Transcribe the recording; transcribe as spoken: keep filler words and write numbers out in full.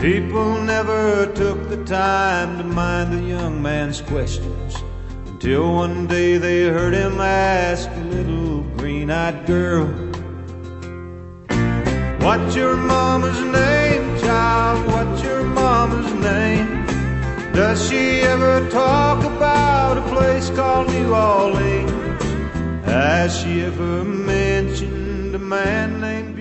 People never took the time to mind the young man's questions until one day they heard him ask a little green-eyed girl, "What's your mama's name, child? What's your mama's name? Does she ever talk about a place called New Orleans? Has she ever mentioned a man named